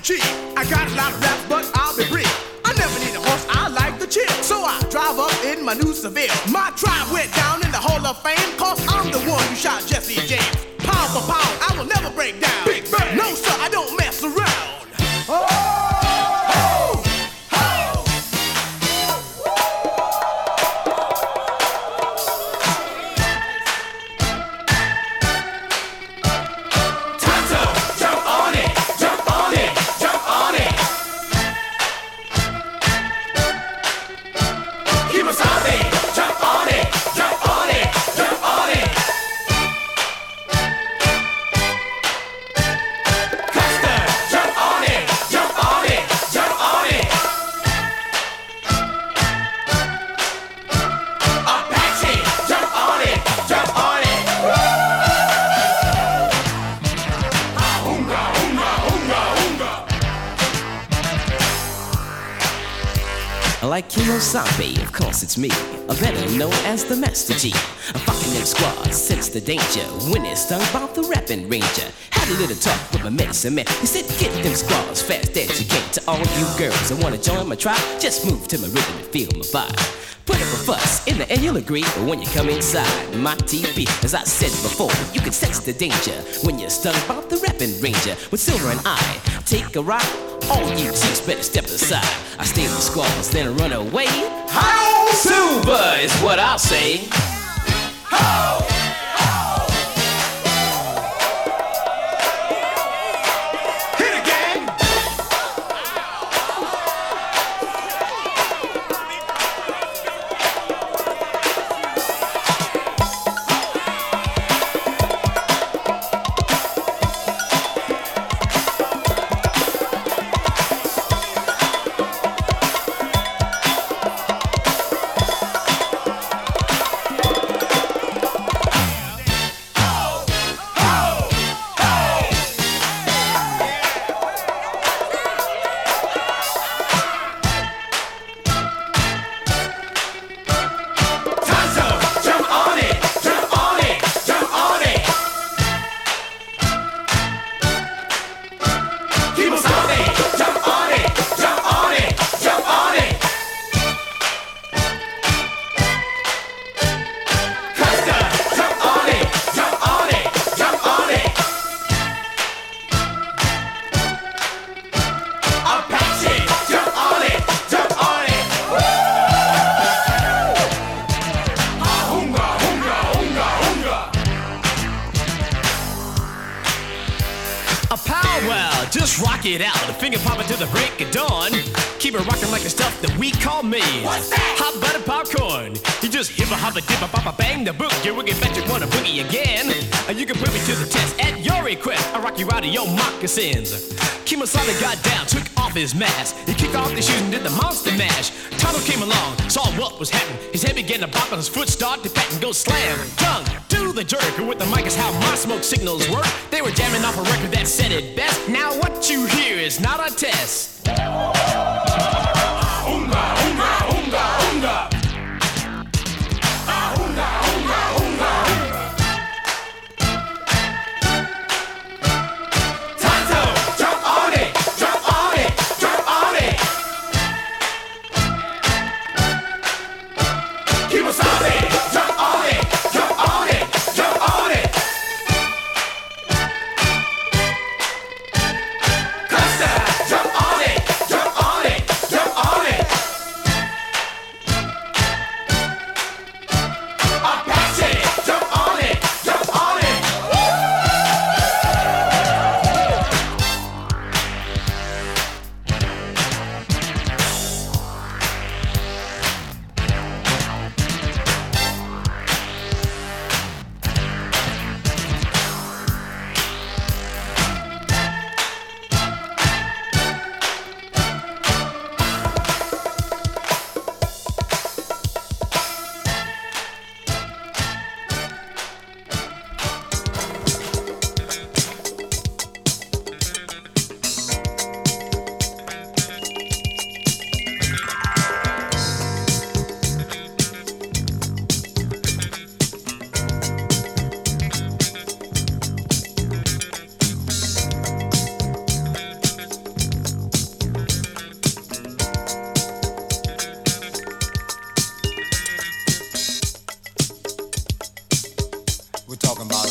the chief. I got a lot of raps, but I'll be brief. I never need a horse, I like to chill. So I drive up in my new Seville. My tribe went down in the Hall of Fame, cause I'm the one who shot Jesse James. Pound for pound, I will never break down. Big Bang. No sir, I don't mess around. Oh! Like Kemosabe, of course it's me, better known as the Master G. I'm fucking them squads, sense the danger, when it's stung by the rapping ranger. Had a little talk with my medicine man, he said get them squads fast as you can. To all you girls that wanna join my tribe, just move to my rhythm and feel my vibe. Put up a fuss, in the end you'll agree, but when you come inside my TV, as I said before, you can sense the danger when you're stung by the rapping ranger. With Silver and I take a ride, all you chicks better step aside. I stay with the squads, then run away. How Silver is what I'll say. How? Rock it out, a finger popping to the break of dawn. Keep it rocking like the stuff that we call me. What's that? Hot butter popcorn. You just hip a hop a dip a pop a bang the book. You wiggy bet you wanna boogie again. You can put me to the test at your request. I rock you out of your moccasins. Kemosabe got down, took off his mask. He kicked off the shoes and did the monster mash. Tonto came along, saw what was happening. His head began to bop and his foot started to pat and go slam. Tongue to the jerk. With the mic is how my smoke signals work. They were jamming off a record that said it best. Now what you hear is not a test. Unga, unga, unga, unga. Unga, unga, unga. Tonto, jump on it, jump on it, jump on it. Kemosabe, jump on it, jump on it, jump on it. Custer, jump on it, jump on it, jump on it. Apache, jump on it, jump on it.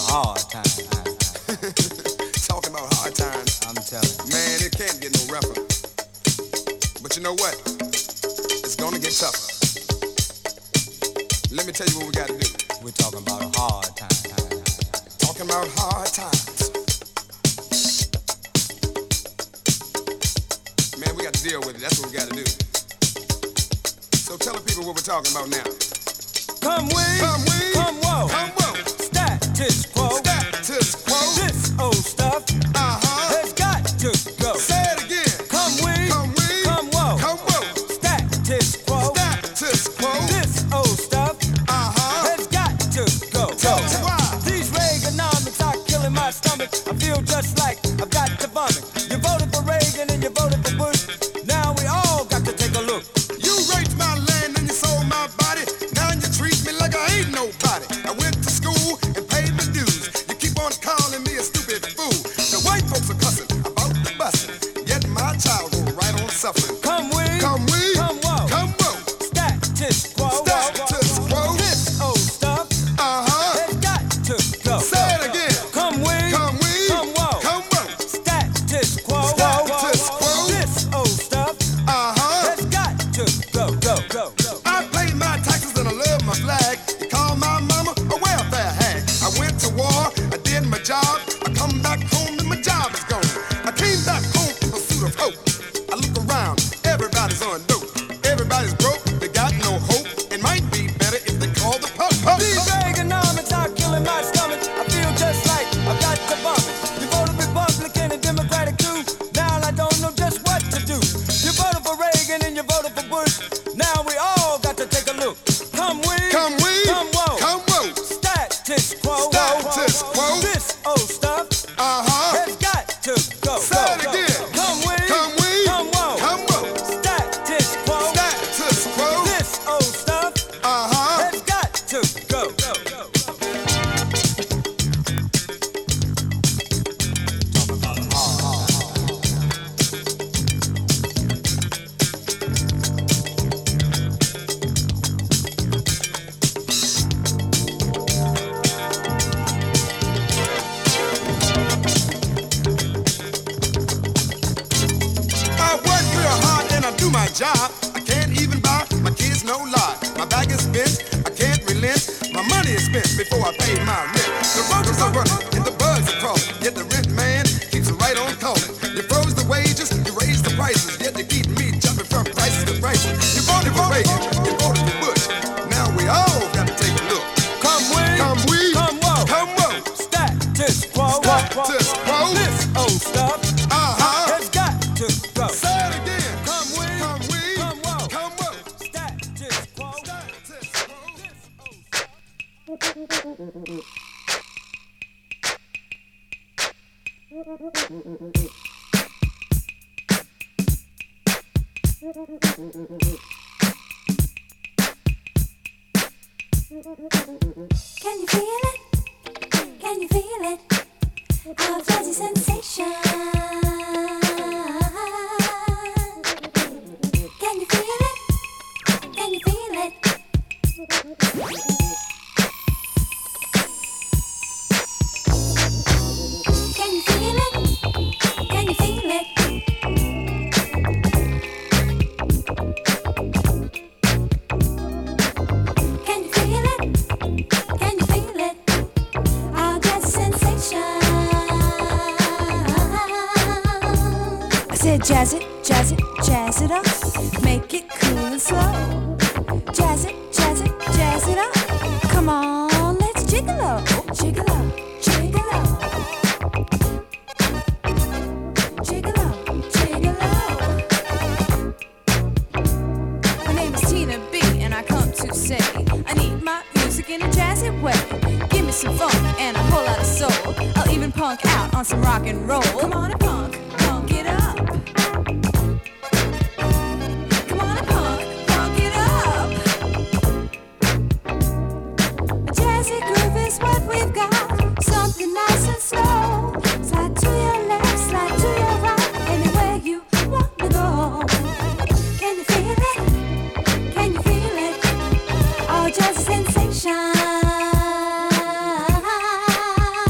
hard time. Talking about hard times. I'm telling you. Man, it can't get no rougher. But you know what? It's gonna get tougher. Let me tell you what we gotta do. We're talking about a hard time. Talking about hard times. Man, we got to deal with it. That's what we got to do. So tell the people what we're talking about now. Come we, Come we, come whoa, come whoa. status quo. Status quo. This old stuff has got to go. Say it again. Come we, Come we, come whoa, come whoa. status quo. Status quo. This old stuff has got to go. Tell us why. These Reaganomics are killing my stomach. I feel just like I've got to vomit. You voted for Reagan and you voted for Bush. Now we all got to take a look. You raped my land and you sold my body. Now you treat me like I ain't nobody. I went to school and paid my dues. You keep on calling me a stupid fool. The white folks are cussing about the busing. Yet my child go right on suffering. Come we, Come we, come whoa, come whoa. status quo. Status quo. This old stuff has got to go. Say it again. Come we, Come we, come whoa, come whoa. status quo. Status quo. This old stuff has got to go. I paid my taxes and I love my flag. You call my mama a welfare hag. I went to war, I did my job. I come back home and my job is gone. I came back home in pursuit of hope. I look around, everybody's on dope. Everybody's broke, they got no hope. It might be better if they call the po-po. These Reaganomics are killing my stomach. I feel just like I've got to vomit. You voted Republican and Democratic too. Now I don't know just what to do. You voted for Reagan and you voted for Bush. Now we all got to take a look. Come we, Come we, come whoa, come whoa. status quo. Status quo. This old stuff has got to go. Say it again. Come we, Come we, come whoa, come whoa. status quo. Status quo. This old stuff has got to go. I work real hard and I do my job. I can't even buy my kids no lot. My bag is bent, I can't relent. My money is spent before I pay my rent. The roaches are running and the birds are crawling. Yet the rent man keeps right on calling. You froze the wages, you raised the prices. Yet they keep me jumping from prices to prices. You voted for Reagan, you voted for Bush. Now we all got to take a look. Come we, Come we, come whoa, come whoa. status quo. Status quo. This old stuff has got to go. Say it again. Come we, Come we, come whoa, come whoa. status quo. Status quo. Can you feel it? Can you feel it? Our fuzzy sensation. Can you feel it? Can you feel it? Can you feel it? Can you feel it? Can you feel it? Can you feel it? Our jazz sensation. I said jazz it, jazz it, jazz it up. Make it cool and slow. Jazz it, jazz it, jazz it up. Come on, let's jiggle, jiggle, jiggle. Jiggle, jiggle. My name is Tina B, and I come to say I need my music in a jazzy way. Give me some funk and a whole lot of soul. I'll even punk out on some rock and roll. Come on and punk it up. Come on and punk it up. A jazzy groove is what we've got. Something nice and slow. Slide to your left, slide to your right. Anywhere you want to go. Can you feel it? Can you feel it? Oh, jazzy sensation.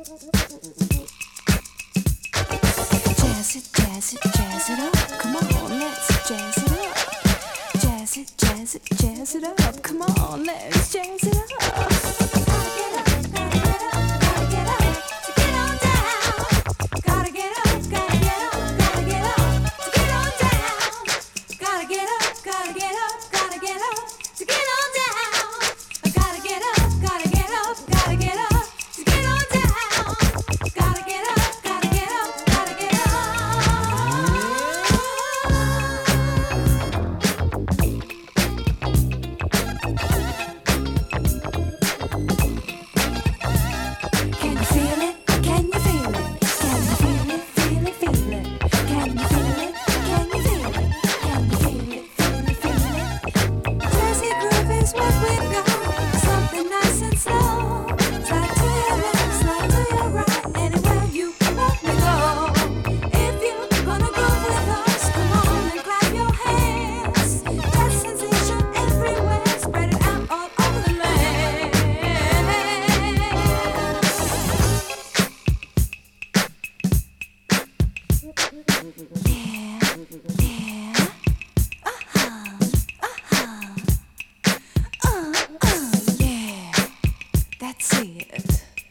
Jazz it up. Come on, let's jazz it up. Jazz it up. Come on, let's jazz it up. Gotta get up, gotta get up, gotta get up to get on down. Gotta get up, gotta get up, gotta get up to get on down. Gotta get up, gotta get up, gotta get up to get on down. Gotta get up, gotta get up, gotta get up to get on down. Gotta get up, gotta get up, gotta get up. Can you feel it? Can you feel it? Can you feel it? Feel it, feel it. Can you feel it? Can you feel it? Can you feel it? Feel it, feel it. Jazzy groove is what we've got. Something nice and slow. Slide to your left, slide to your right. Anywhere you want me go. If you're gonna go with us, come on and clap your hands. That sensation everywhere. Spread it out all over the land. Yeah, that's it.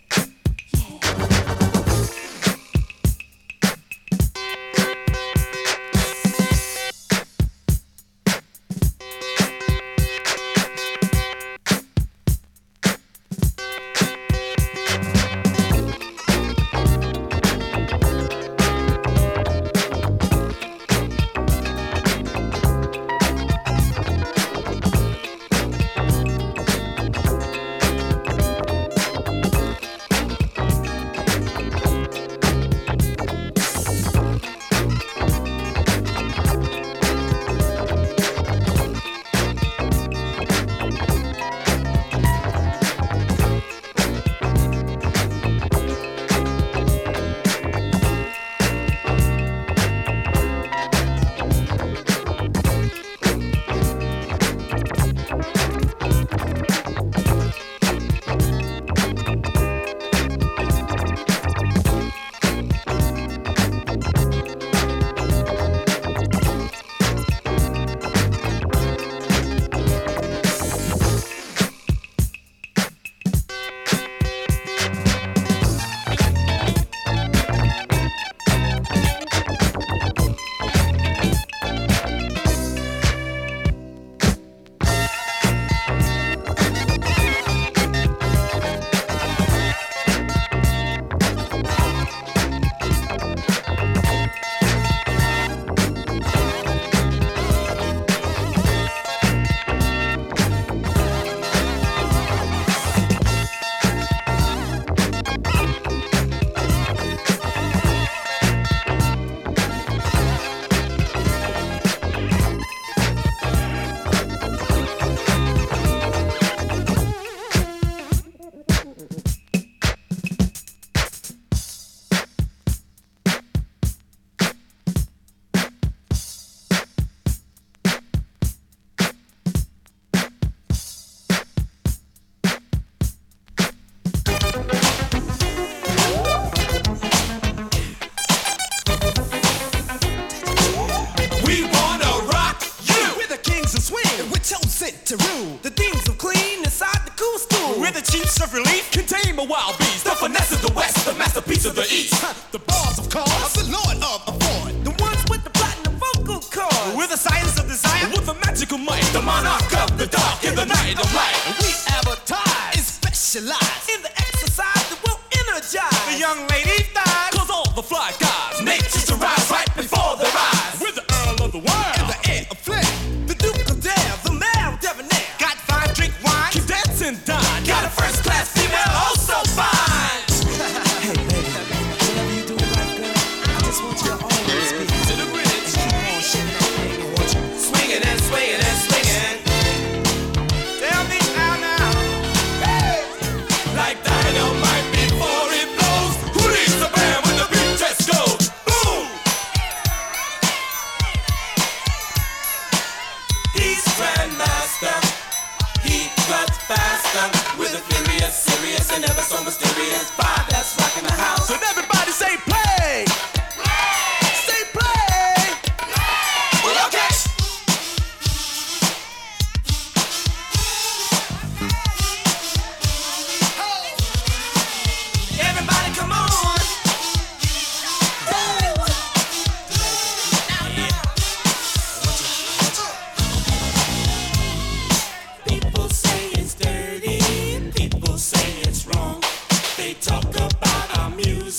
We wanna rock you. We're the kings of swing, and we're chosen to rule. The themes of clean inside the cool school. We're the chiefs of relief, contain a wild beast. The finesse of the west, the masterpiece of the east. The bars of cars, the lord of afford. The ones with the platinum vocal cords. We're the science of desire, with the magical might. The monarch of the dark in the night of light. And we advertise and specialize in the exercise that will energize the young ladies' thighs. Cause all the fly guys, nature's to rise right before their eyes. We're the earl of the world, and the heir of flair. The duke of dare, the mayor of debonair. Got fine, drink wine, keep dancing, dine. Got a first class female, oh so fine. Hey baby, whatever you do in life, girl, I just want you to always be to the bridge. And keep on shaking that thing, and watch you swinging and swinging and swinging. Tell me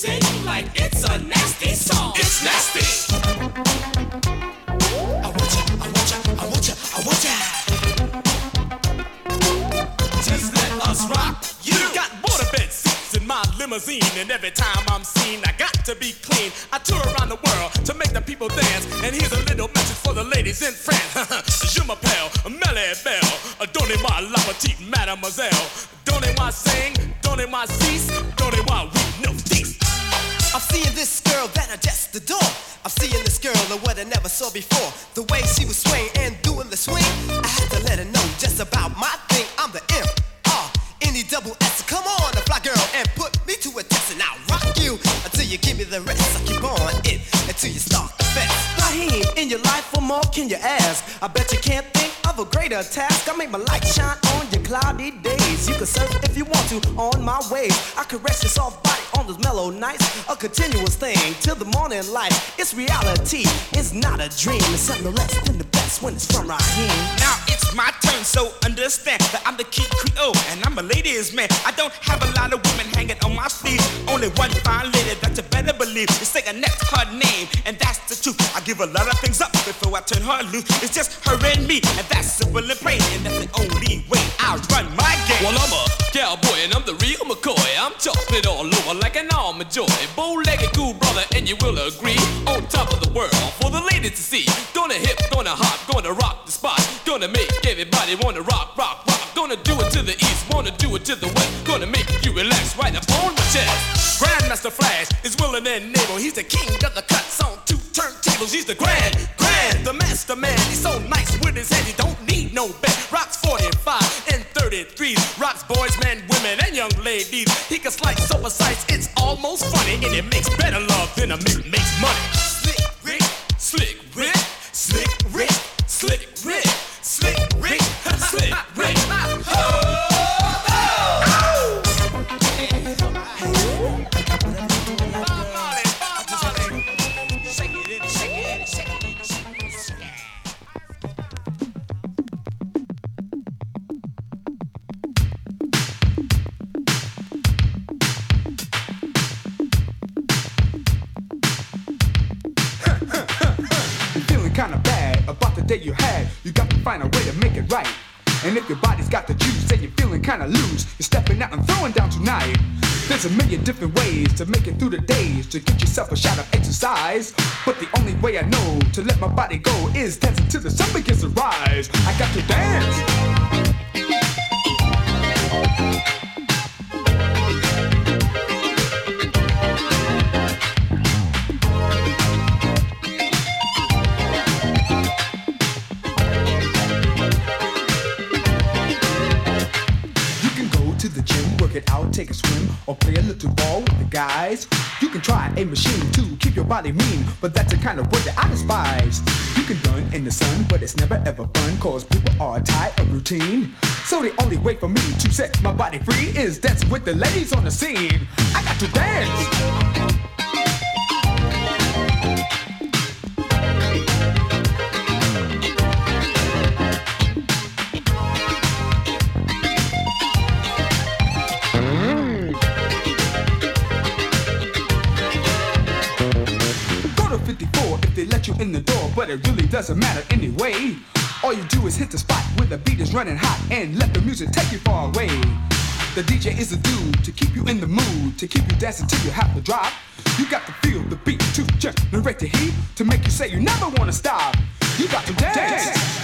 sing like it's a nasty song. It's nasty. I want ya, I want ya, I want ya, I want ya. Just let us rock. You got waterbed seats in my limousine, and every time I'm seen, I got to be clean. I tour around the world to make the people dance, and here's a little message for the ladies in France. Je m'appelle Melly Belle, donnez-moi la petite mademoiselle. Donnez-moi sing, donnez-moi cease, donnez-moi weep no cease. I'm seeing this girl that I just adore. I'm seeing this girl and what I never saw before. The way she was swaying and doing the swing, I had to let her know just about my thing. I'm the M-R-N-E-double-S. Come on, a fly girl, and put me to a test, and I'll rock you until you give me the rest. I keep on it until you start the fest. Naheem, in your life, what more can you ask? I bet you can't think of a greater task. I make my light shine on your cloudy days. You can surf if you want to on my waves. I caress your soft body on those mellow nights. A continuous thing till the morning light. It's reality, it's not a dream. It's something no less than the best when it's from Raheem. Now it's my turn, so understand that I'm the key Creole and I'm a ladies' man. I don't have a lot of women hanging on my sleeve. Only one fine lady that you better believe. It's say Annette's her name, and that's the truth. I give a lot of things up before I turn her loose. It's just her and me, and that's simple and plain, and that's the only way I run my game. Well, I'm a cowboy and I'm the real McCoy. I'm chocolate all over like an almond joy. Bow-legged cool brother, and you will agree. On top of the world for the ladies to see. Gonna hip, gonna hop, gonna rock the spot. Gonna make everybody wanna rock, rock, rock. Gonna do it to the east, wanna do it to the west. Gonna make you relax right up on my chest. Grandmaster Flash is willing and able. He's the king of the cuts on 2 turntables. He's the grand, the master man. He's so nice with his head, he don't need no bed. Rocks 45 and 33. Rocks boys, men, women, and young ladies. He can slice so precise, it's almost funny. And it makes better love than a man makes money. Slick Rick, Slick Rick, Slick Rick, Slick Rick, Slick Rick, Slick Rick. Kinda bad about the day you had. You got to find a way to make it right. And if your body's got the juice and you're feeling kinda loose, you're stepping out and throwing down tonight. There's a million different ways to make it through the days, to get yourself a shot of exercise. But the only way I know to let my body go is dancing till the sun begins to rise. I got to dance. It out, take a swim, or play a little ball with the guys. You can try a machine to keep your body mean, but that's the kind of work that I despise. You can run in the sun, but it's never ever fun, cause people are tired of routine. So the only way for me to set my body free is dancing with the ladies on the scene. I got to dance. They let you in the door, but it really doesn't matter anyway. All you do is hit the spot where the beat is running hot and let the music take you far away. The DJ is a dude to keep you in the mood, to keep you dancing till you have to drop. You got to feel the beat to generate the heat, to make you say you never want to stop. You got to dance.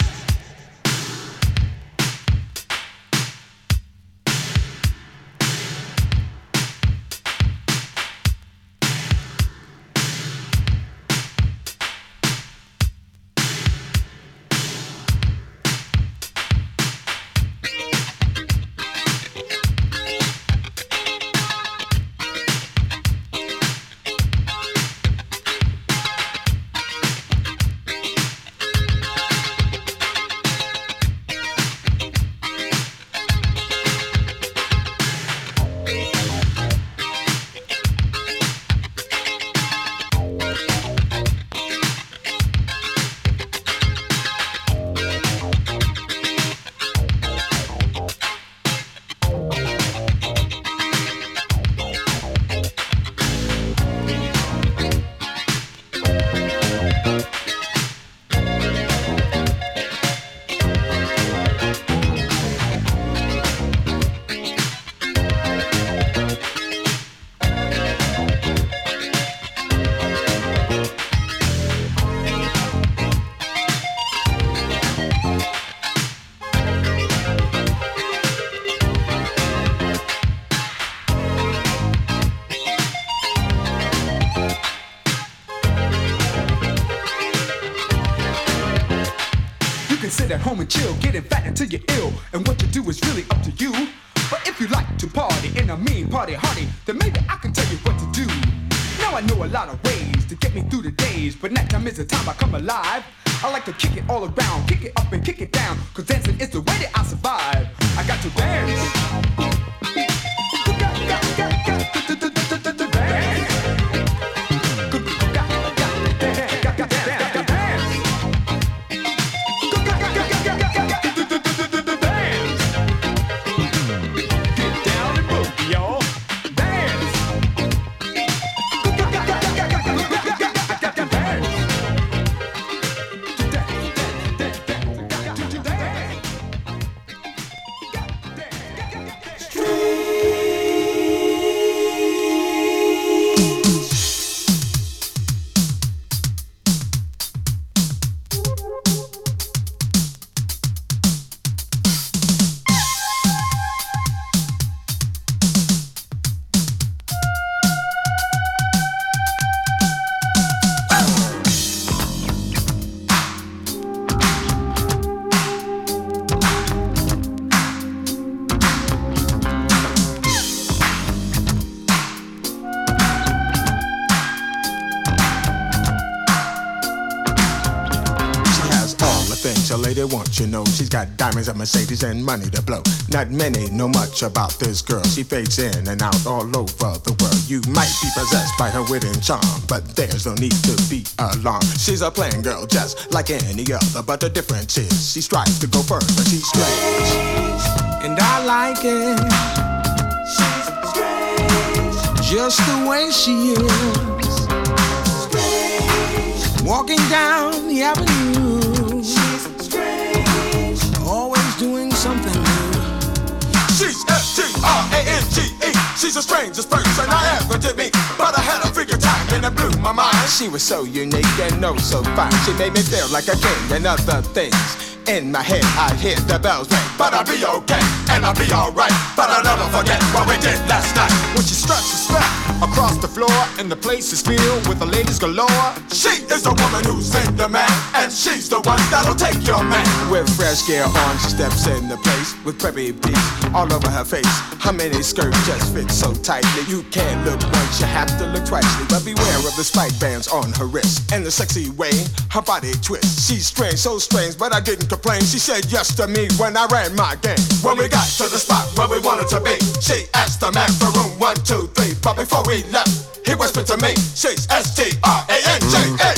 sit at home and chill, getting fat until you're ill. And what to do is really up to you. But if you like to party in a mean party hardy, then maybe I can tell you what to do. Now I know a lot of ways to get me through the days, but night time is the time I come alive. I like to kick it all around, kick it up and kick it down, cause dancing is the way that I survive. I got to dance. A lady wants, you know. She's got diamonds, a Mercedes, and money to blow. Not many know much about this girl. She fades in and out all over the world. You might be possessed by her wit and charm, but there's no need to be alarmed. She's a plain girl just like any other, but the difference is she strives to go further. She's strange, and I like it. She's strange, just the way she is. Strange, walking down the avenue. Doing something new. She's S-T-R-A-N-G-E. She's the strangest person I ever did meet, but I had a figure time and it blew my mind. She was so unique and oh so fine. She made me feel like a king and other things. In my head I hear the bells ring, but I'll be okay and I'll be alright. But I'll never forget what we did last night. When she struts a strap across the floor and the place is filled with the ladies galore. She is the woman who's in demand, and she's the one that'll take your man. With fresh gear on, she steps in the place with preppy beats all over her face. Her mini skirt just fits so tightly. You can't look once, you have to look twice. But beware of the spike bands on her wrist and the sexy way her body twists. She's strange, so strange, but I didn't complain. She said yes to me when I ran my game. When we got to the spot where we wanted to be, she asked the man for room 1, 2, 3. But before we left, he whispered to me, she's S-T-R-A-N-G-E.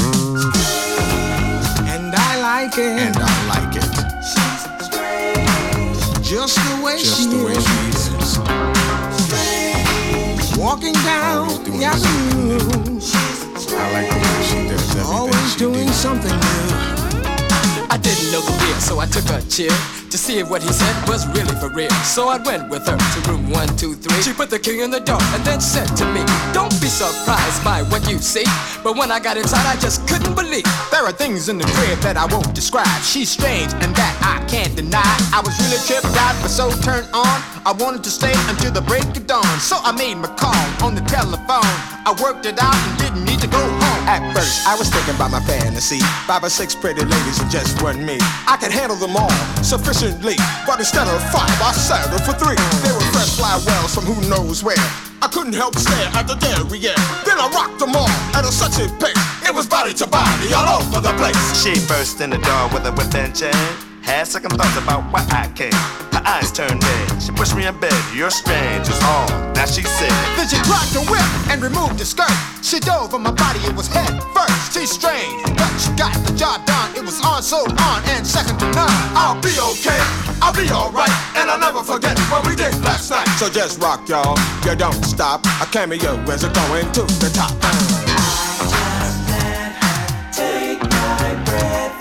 And I like it. And I like it. She's strange, just the way she is. Strange, walking down the avenue. I like the way she does everything. Always doing something new. I didn't know the deal, so I took a chill to see if what he said was really for real. So I went with her to room 1, 2, 3. She put the key in the door and then said to me, don't be surprised by what you see. But when I got inside, I just couldn't believe. There are things in the crib that I won't describe. She's strange and that I can't deny. I was really tripped out but so turned on. I wanted to stay until the break of dawn. So I made my call on the telephone. I worked it out and didn't need to go home. At first, I was thinking about my fantasy. 5 or 6 pretty ladies and just one me. I could handle them all sufficiently, but instead of 5, I settled for 3. They were fresh fly wells from who knows where. I couldn't help stare at the derriere. Then I rocked them all at a such a pace. It was body to body all over the place. She burst in the door with a whip and chain. Had second thoughts about why I came. Her eyes turned red. She pushed me in bed. You're strange, it's all. Now she said. Then she dropped the whip and removed the skirt. She dove on my body, it was head first. She's strange, but she got the job done. It was on, so on, and second to none. I'll be okay, I'll be alright, and I'll never forget what we did last night. So just rock, y'all. You don't stop. A cameo as we're going to the top. I just let her take my breath.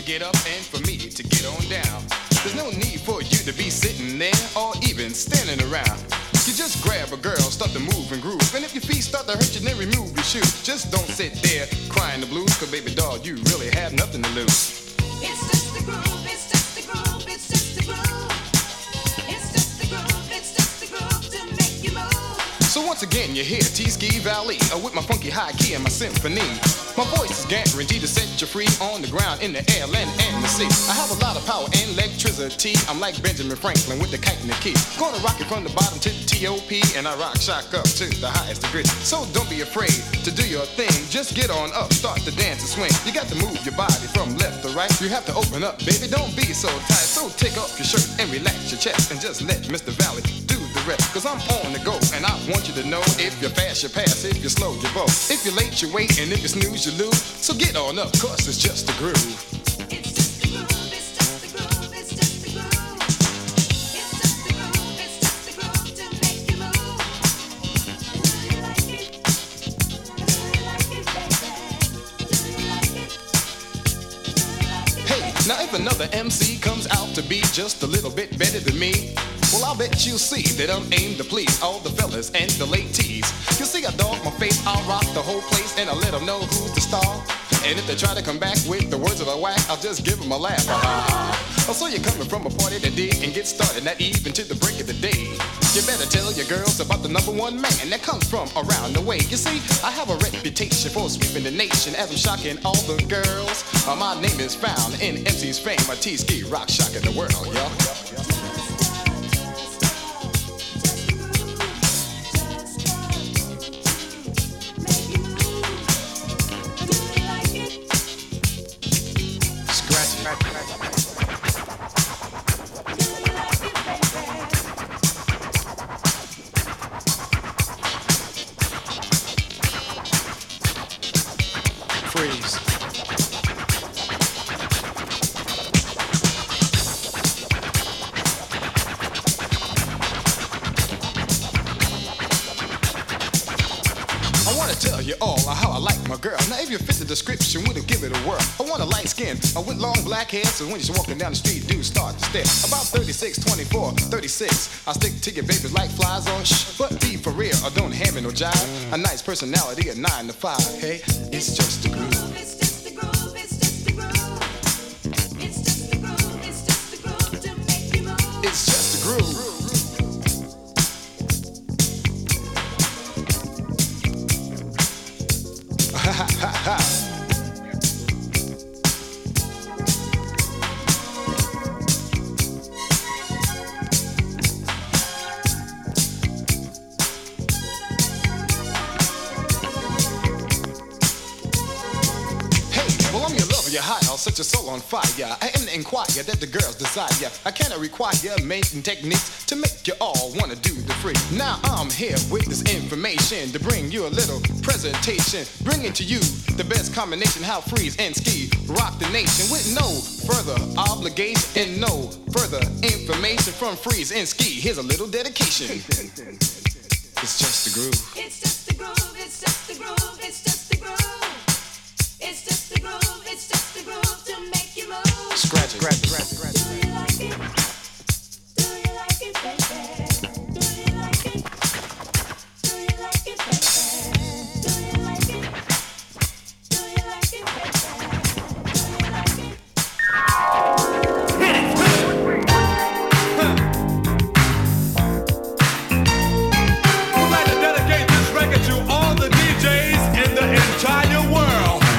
get up and for me to get on down. There's no need for you to be sitting there or even standing around. You just grab a girl, start to move and groove. And if your feet start to hurt you, then remove your shoes. Just don't sit there crying the blues, cause baby doll, you really have nothing to lose. It's just the groove, it's just the groove, it's just the groove. It's just the groove, it's just the groove to make you move. So once again, you hear T-Ski Valley with my funky high key and my symphony. My voice is guaranteed to set you free on the ground, in the air, land, and the sea. I have a lot of power and electricity. I'm like Benjamin Franklin with the kite and the key. Gonna rock it from the bottom to the T.O.P. and I rock shock up to the highest degree. So don't be afraid to do your thing. Just get on up, start to dance and swing. You got to move your body from left to right. You have to open up, baby, don't be so tight. So take off your shirt and relax your chest and just let Mr. Valley do the rest. Cause I'm on the go and I want you to know, if you're fast, you pass. If you're slow, you vote. If you're late, you wait. And if you snooze, you lose. So get on up, cause it's just a groove. It's just the groove, it's just the groove, it's just the groove. It's just the groove, it's just the groove to make you move. Do you like it? Do you like it, baby? Do you like it? Do you like it, Hey, now if another MC comes out to be just a little bit better than me, well, I'll bet you'll see that I'm aimed to please all the fellas and the ladies. You see, I dog my face, I'll rock the whole place, and I'll let them know who's the star. And if they try to come back with the words of a whack, I'll just give them a laugh. Oh, so you're coming from a party that did and get started, not even to the break of the day. You better tell your girls about the number one man that comes from around the way. You see, I have a reputation for sweeping the nation as I'm shocking all the girls. My name is found in MC's fame, a T-Ski rock shocking the world, y'all. Description would have given it a whirl. I want a light skin with long black hair, so when you're walking down the street, do start to stare. About 36, 24, 36. I stick to your babies like flies on but be for real, or don't hand me no jive. A nice personality at 9 to 5. Hey, it's just a groove. it's just the groove, it's just the groove. It's just the groove, it's just the groove to make you move. It's just a groove. Ha ha ha ha. Set your soul on fire. I am the inquirer that the girls desire. I cannot require making techniques to make you all wanna do the freak. Now I'm here with this information to bring you a little presentation, bringing to you the best combination how Freeze and Ski rock the nation with no further obligation and no further information from Freeze and Ski. Here's a little dedication. It's just the groove. It's just the groove, it's just the groove, it's just the groove. It's just the groove, it's just the groove to make you move. Scratch it, scratch it, scratch it, scratch it. Do you like it? Do you like it, baby? Do you like it? Do you like it, baby? Do you like it? Do you like it, baby? Do you like it? Hit it! We'd like to dedicate this record to all the DJs in the entire world.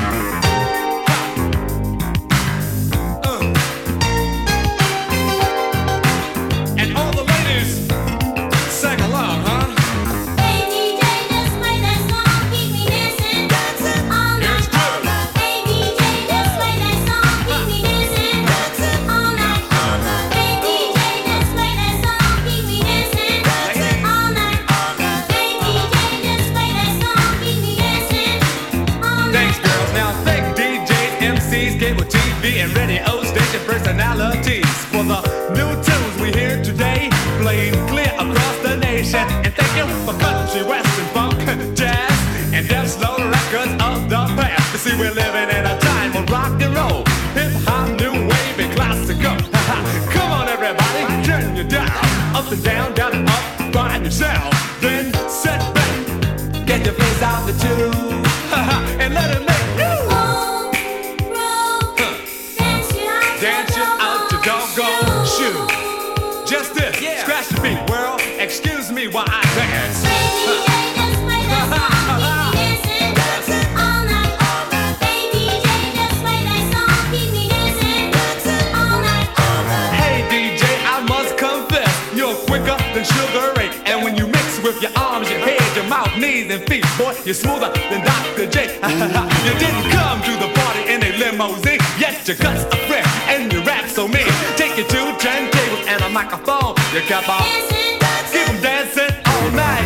And radio station personalities for the new tunes we hear today, playing clear across the nation. And thank you for country, western, funk, jazz, and death slow records of the past. You see, we're living in a time of rock and roll, hip hop, new up and down, down and up, find yourself. Then set back, get your face out the tube, and let it make you. Dance you out your doggone shoe. Just this, scratch the beat, world. Excuse me while I dance. Hey DJ, I must confess, you're quicker than Sugar Ray. And when you mix with your arms, your head, your mouth, knees, and feet, boy, you're smoother than Dr. J. You didn't come to the party in a limousine, yet your guts are fresh and your rap so mean. Take you to turntables and a microphone. You kept on, keep them dancing all night.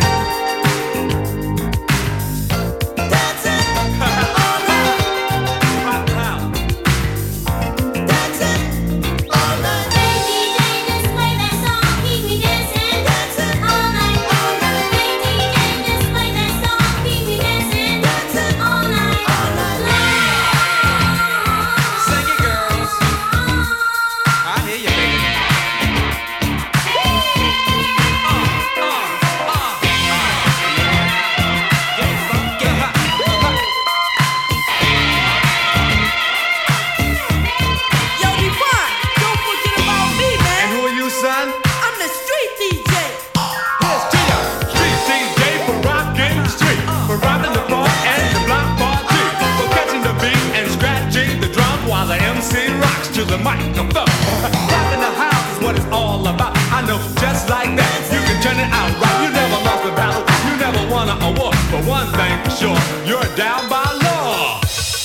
The microphone. Rockin' the house is what it's all about. I know just like that, you can turn it out right. You never lost a battle, you never won an award. But one thing for sure, you're down by law.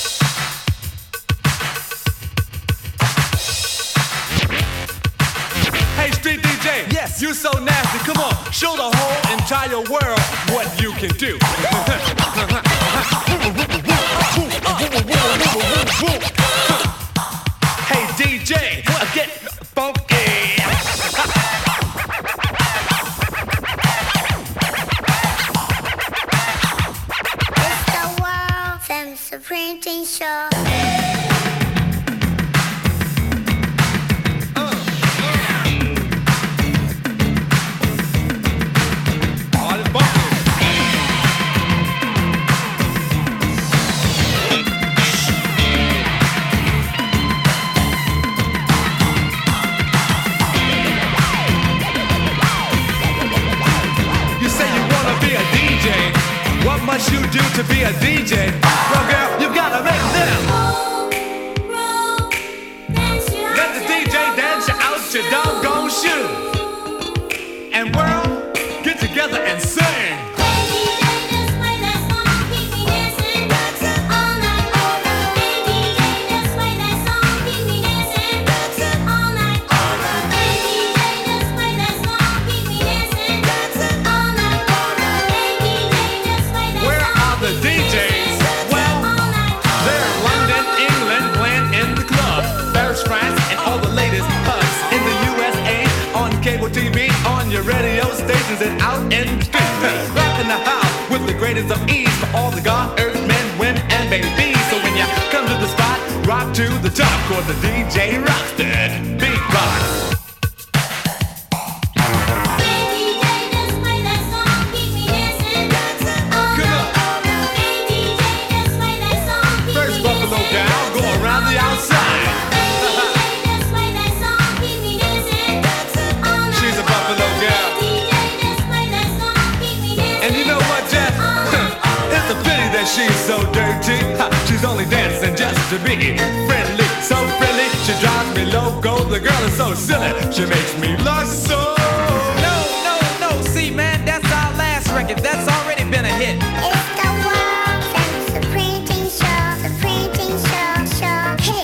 Hey, street DJ, yes, you so nasty. Come on, show the whole entire world what you can do. Hey DJ, get funky. It's the World Famous Printing Show. What must you do to be a DJ? Well, girl, you gotta make them. Let the DJ dance you out your doggone shoe. And world, get together and sing. TV, on your radio stations and out in the streets. Rockin' the house with the greatest of ease for all the God, earth, men, women, and babies. So when you come to the spot, rock to the top, cause the DJ rocks that beatbox. First Buffalo gal, go around the outside. She's so dirty, she's only dancing just to be friendly. So friendly, she drives me loco. The girl is so silly, she makes me lust so. No, see man, that's our last record. That's already been a hit. It's the World Famous Printing Show, the printing show, hey.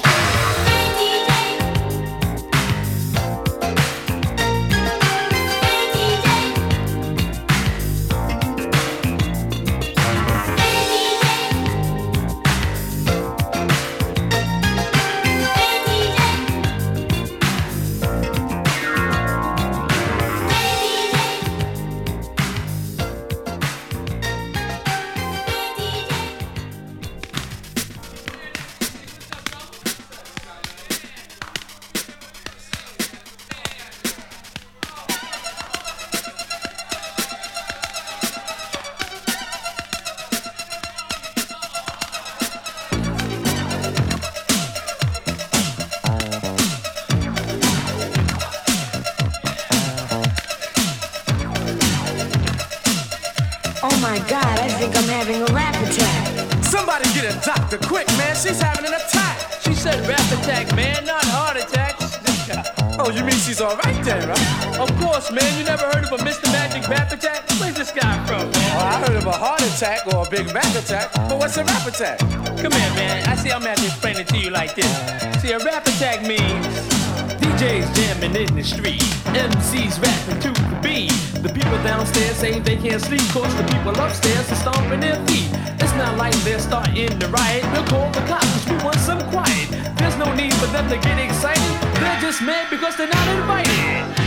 Oh my God, I think I'm having a rap attack. Somebody get a doctor quick, man. She's having an attack. She said rap attack, man, not heart attack. Oh, you mean she's alright then, right? Of course, man. You never heard of a Mr. Magic rap attack? Where's this guy from, man? Oh, I heard of a heart attack or a Big Mac attack. But what's a rap attack? Come here, man. I see I'm gonna have to explain it to you like this. See, a rap attack means DJs jamming in the street, MCs rapping to the beat. The people downstairs say they can't sleep, cause the people upstairs are stomping their feet. It's not like they're starting to riot. We'll call the cops cause we want some quiet. There's no need for them to get excited. They're just mad because they're not invited.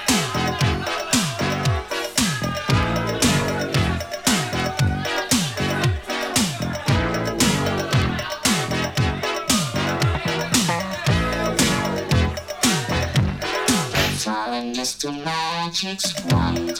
Mr. Magic's wand.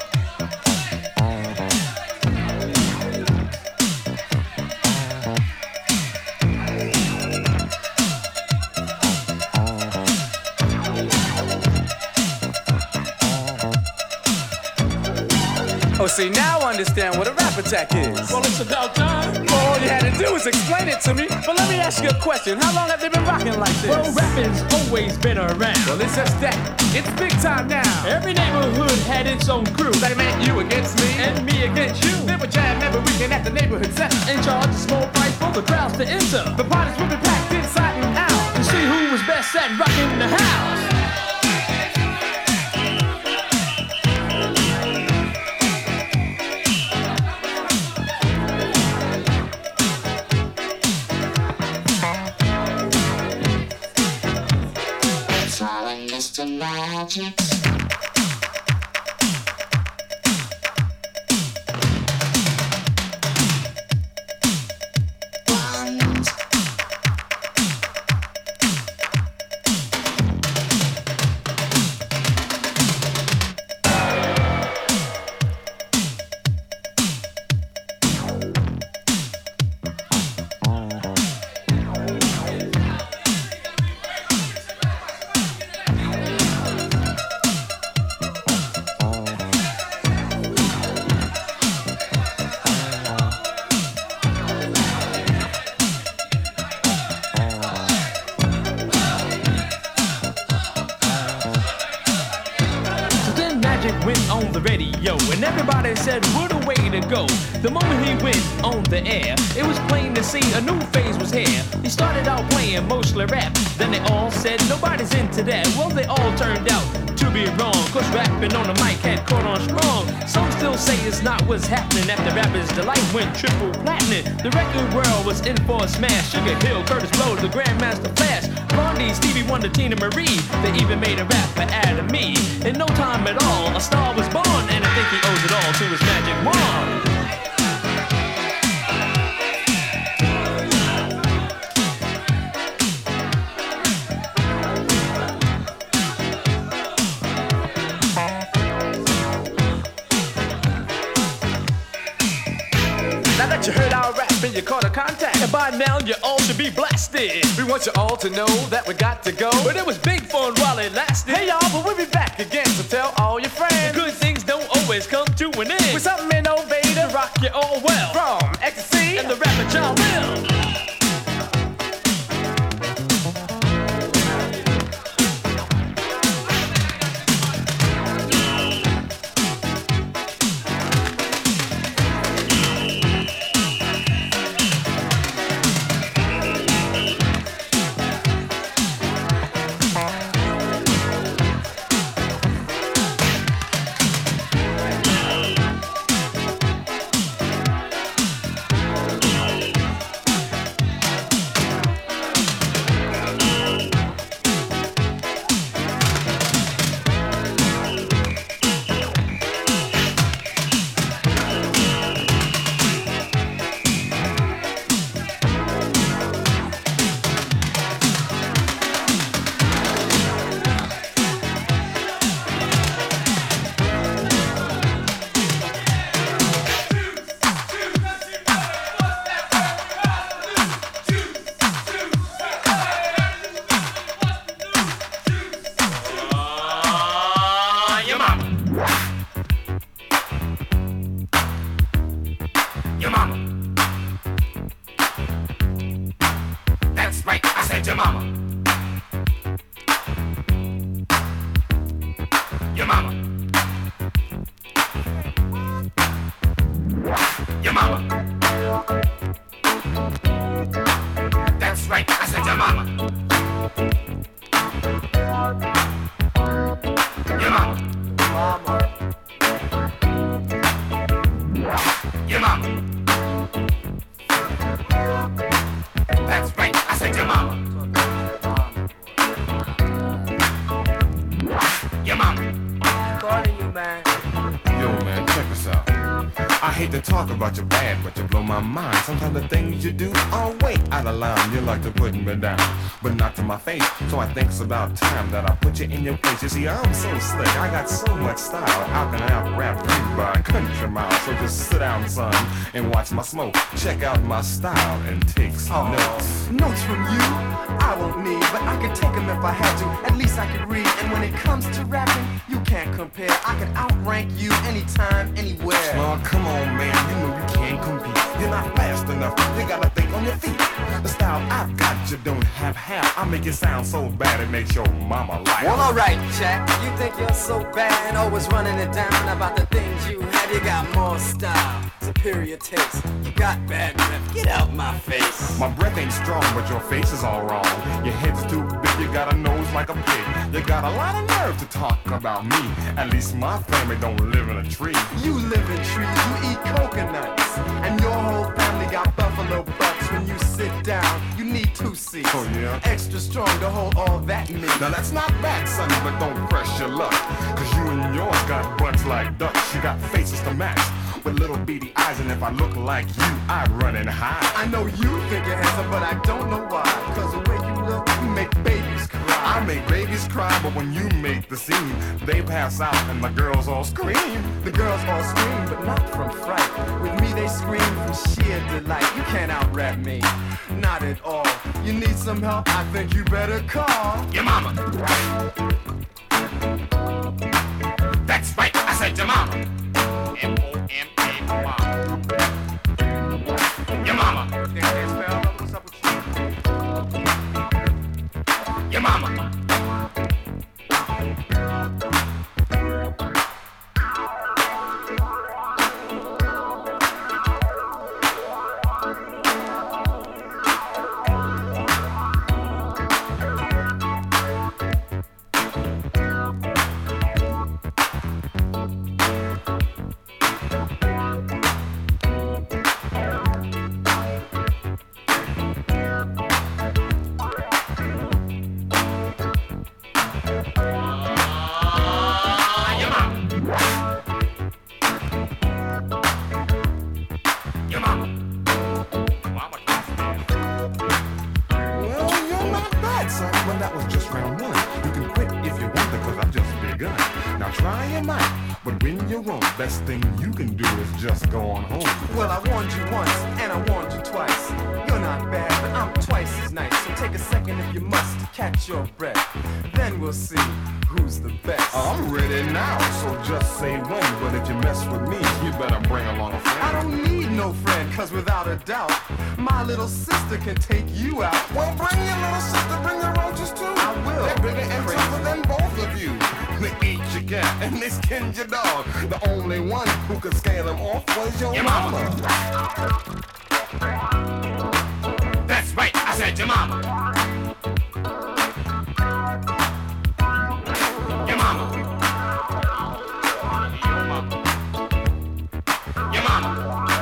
Oh, see, now I understand what a rap attack is. Well, it's about time. Well, all you had to do was explain it to me. But let me ask you a question. How long have they been rocking like this? Well, rapping's always been around. Well, it's just that. It's big time now. Every neighborhood had its own crew. That meant you against me. And me against you. They would jam every weekend at the neighborhood center. And charge a small price for the crowds to enter. The parties would be packed inside and out. To see who was best at rocking the house. Mr. Magic. Everybody said, what a way to go. The moment he went on the air, it was plain to see a new phase was here. He started out playing mostly rap. Then they all said, nobody's into that. Well, they all turned out to be wrong, cause rapping on the mic had caught on strong. Some still say it's not what's happening. After Rapper's Delight went triple platinum, the record world was in for a smash. Sugar Hill, Curtis Blow, the Grandmaster Flash, Blondie, Stevie Wonder, Tina Marie. They even made a rap for Adam Me. In no time at all, a star was born, and I think he owes it all to his magic wand. You heard our rap and you caught a contact, and by now you all should be blasted. We want you all to know that we got to go, but it was big fun while it lasted. Hey y'all, but we'll be back again, so tell all your friends. Good things don't always come to an end. With something innovative to rock you all well. From ecstasy and the rapper John Will. hate to talk about your bad, but you blow my mind. Sometimes the things you do are way out of line. You like to put me down, but not to my face. So I think it's about time that I put you in your place. You see, I'm so slick, I got so much style. How can I out-rap you by a country mile? So just sit down, son, and watch my smoke. Check out my style and take some notes. Notes from you, I won't need, but I could take them if I had to. At least I could read. And when it comes to rapping, you can't compare. I can outrank you anytime, anywhere. Oh, come on, man, you know you can't compete. You're not fast enough, you gotta think on your feet. The style I've got you don't have half. I make it sound so bad it makes your mama laugh. Well, alright, Jack, you think you're so bad, always running it down about the things you have. You got more style, superior taste. You got bad breath, get out my face. My breath ain't strong, but your face is all wrong. Your head's too big, you got a nose like a pig. You got a lot of nerve to talk about me. At least my family don't live in a tree. You live in trees, you eat coconuts, and your whole family got buffalo butts. When you sit down, you need 2 seats. Oh yeah? Extra strong to hold all that meat. Now that's not bad, son, but don't press your luck. Cause you and yours got butts like ducks. You got faces to match with little beady eyes, and if I look like you, I run and hide. I know you think you're handsome, but I don't know why. Cause the way you look, you make babies cry. I make babies cry, but when you make the scene, they pass out and the girls all scream. The girls all scream, but not from fright. With me they scream from sheer delight. You can't out-rap me, not at all. You need some help, I think you better call your mama. That's right, I said your mama. M-O-M-A, your mama. What's up with you? Your mama. Best thing you can do is just go on home. Well, I warned you once, and I warned you twice. You're not bad, but I'm twice as nice. So take a second if you must to catch your breath. Then we'll see who's the best. I'm ready now, so just say when. But if you mess with me, you better bring along a friend. I don't need no friend, cause without a doubt, my little sister can take you out. Well, bring your little sister, bring your roaches too. I will. They're bigger and tougher than both of you. They ate your cat and they skinned your dog. The only one who could scale them off was your mama. That's right, I said your mama. Your mama. Your mama.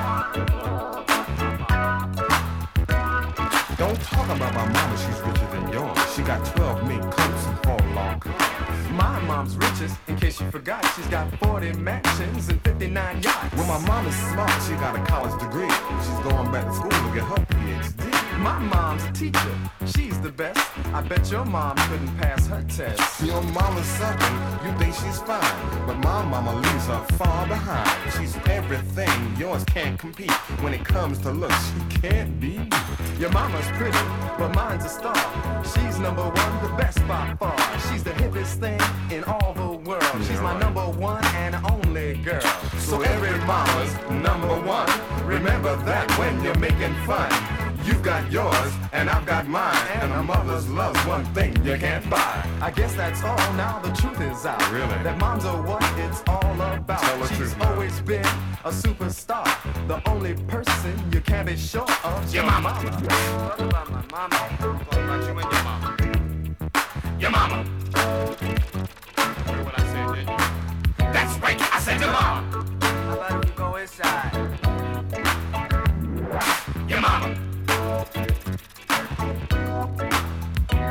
Don't talk about my mama, she's richer than yours. She got 12 mink coats and 4 long cars. My mom's richest, in case you forgot, she's got 40 mansions and 59 yachts. Well, my mom is smart, she got a college degree. She's going back to school to get her PhD. My mom's a teacher, she's the best. I bet your mom couldn't pass her test. Your mama's something, you think she's fine, but my mama leaves her far behind. She's everything, yours can't compete. When it comes to looks, she can't be beat. Your mama's pretty, but mine's a star. She's number one, the best by far. She's the hippest thing in all the world. She's my number one and only girl. So every mama's number one. Remember that when you're making fun. You've got yours, and I've got mine. And a mother's love's one thing you can't buy. I guess that's all, now the truth is out. Really? That moms are what it's all about. Tell the She's truth, man. always been a superstar. The only person you can't be sure of is Your mama. What about my mama? What about you and your mama? Your mama. Heard what I said, didn't you? That's right, I said your mama. How about if we go inside? Your mama.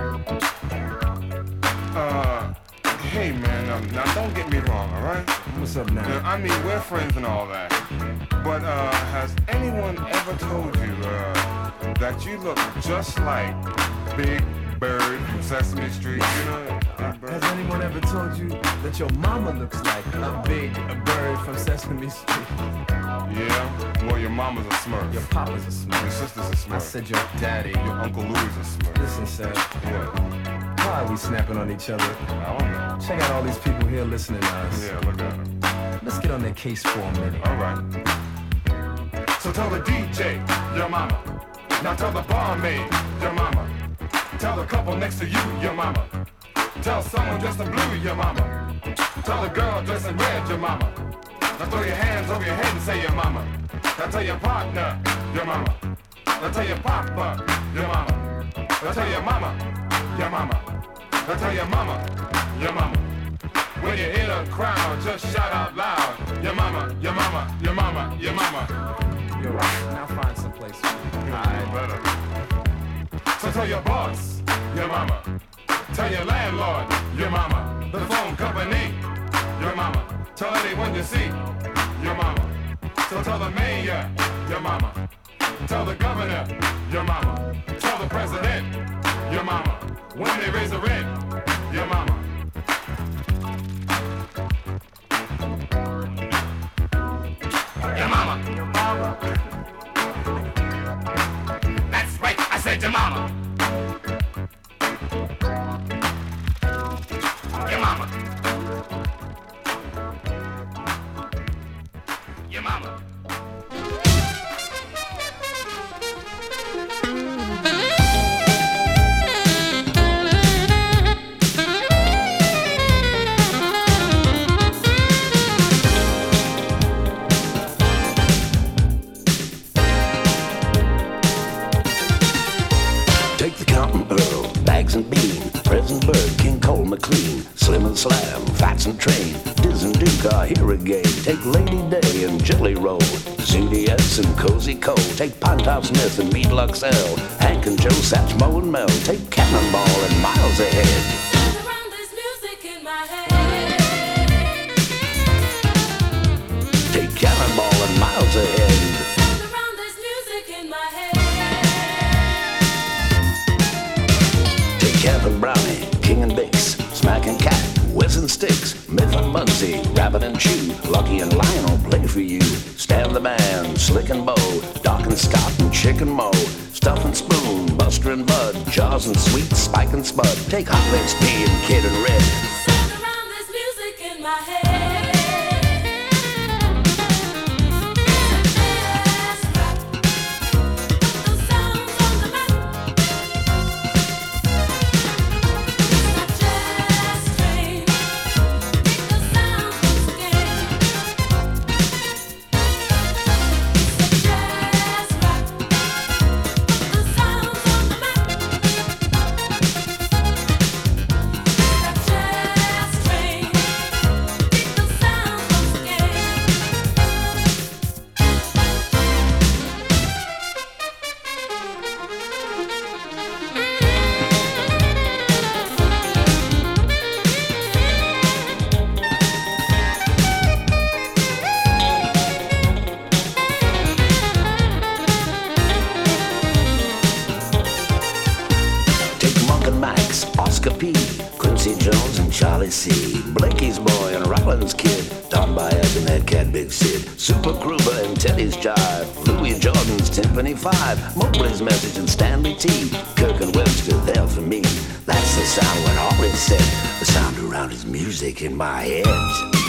Hey man, now don't get me wrong, alright? I'm gonna What's up now? I mean, we're friends and all that. But has anyone ever told you that you look just like Big Bird from Sesame Street? You know, has anyone ever told you that your mama looks like a big bird from Sesame Street? Yeah? Well, your mama's a Smurf. Your papa's a Smurf. Your sister's a Smurf. I said your daddy. Your Uncle Louis a Smurf. Listen, Seth. What? Why are we snapping on each other? I don't know. Check out all these people here listening to us. Yeah, look at them. Let's get on their case for a minute. All right. So tell the DJ, your mama. Now tell the barmaid, your mama. Tell the couple next to you, your mama. Tell someone dressed in blue, your mama. Tell the girl dressed in red, your mama. Now throw your hands over your head and say your mama. Now tell your partner, your mama. Now tell your papa, your mama. Now tell your mama, your mama. Now tell your mama, your mama. When you hear the crowd, just shout out loud. Your mama, your mama, your mama, your mama. You're right. Now find some place. Alright, better. So tell your boss, your mama. Tell your landlord, your mama. The phone company, your mama. Tell anyone you see, your mama. So tell the mayor, your mama. Tell the governor, your mama. Tell the president, your mama. When they raise the rent, your mama. Your mama. Your mama. That's right, I said your mama. Your mama. Your mama. Take the Compton Pearl, Bags and Bean, President Bird, King Cole McLean, Slim and Slam, Fats and Train, Diz and Duke are here again. Take Lady Day and Jelly Roll, Zudi S and Cozy Cole. Take Pontoff Smith and Meat Luxell, Hank and Joe Satchmo and Mel. Take Cannonball and Miles Ahead. Take Cannonball and Miles Ahead. Take Captain Brownie, King and Bix, Smack and Cat, Whiz and Sticks, Myth and Muggsy, Rabbit and Chew, Lucky and Lionel play for you. Stan the Man, Slick and Bo, Doc and Scott and Chick and Mo, Stuff and Spoon, Buster and Bud, Jaws and Sweet, Spike and Spud. Take Hot Lips P and Kid and Red. Quincy Jones and Charlie C, Blake's Boy and Rollins Kid, Don Baez and that cat Big Sid, Super Kruger and Teddy's Jive, Louis Jordan's Timpani 5, Mowgli's Message and Stanley T, Kirk and Webster there for me. That's the sound when all is said, the sound around is music in my head.